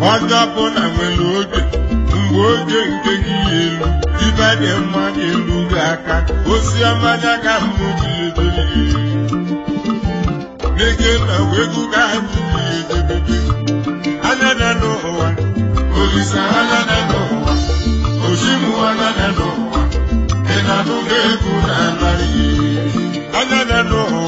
ọjọpụ na nwere oge mgbe oge nke gị elu ibe dị mma elu gị aka osi ọmanya ka mmụ ji edebe n'eke na wegu ka anyị ji edebe anya na n'ụwa olisa anya na n'ụwa oshimu anya na n'ụwa ị na-anụ ga-egwu na anaghị anya na n'ụwa